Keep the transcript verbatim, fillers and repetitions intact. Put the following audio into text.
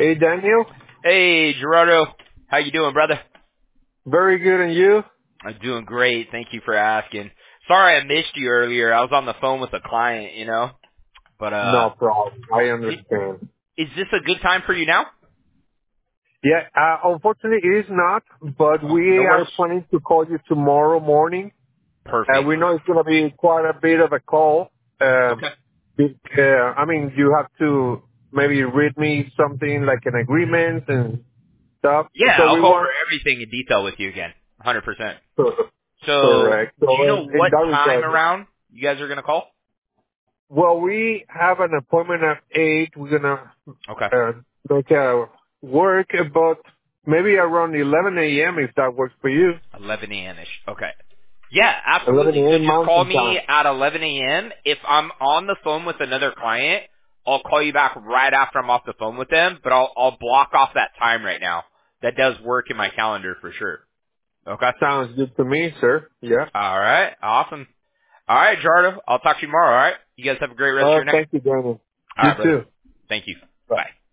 Hey, Daniel. Hey, Gerardo. How you doing, brother? Very good, and you? I'm doing great. Thank you for asking. Sorry I missed you earlier. I was on the phone with a client, you know. But uh, No problem. I i- understand. is this a good time for you now? Yeah, uh, unfortunately it is not, but Oh, we no are worries. planning to call you tomorrow morning. Uh, Perfect. we know it's going to be quite a bit of a call. Um, Okay. it, uh, I mean, you have to maybe read me something like an agreement and stuff. Yeah, So I'll we go over want everything in detail with you again. one hundred percent. to, So, correct. do you So know in, in what that time regard, around you guys are going to call? well, we have an appointment at eight. We're gonna Okay. uh, make a work, but maybe around eleven a.m. if that works for you. eleven a.m.-ish. Okay. Yeah, eleven absolutely. So a.m. just call Mountain me Time. at eleven a.m. If I'm on the phone with another client, I'll call you back right after I'm off the phone with them, but I'll, I'll block off that time right now. That does work in my calendar for sure. Okay? Sounds good to me, sir. Yeah. All right. Awesome. All right, Jardo. I'll talk to you tomorrow, all right? You guys have a great rest of Uh, your night. thank you, Daniel. All You right, brother. too. Thank you. Bye. Bye.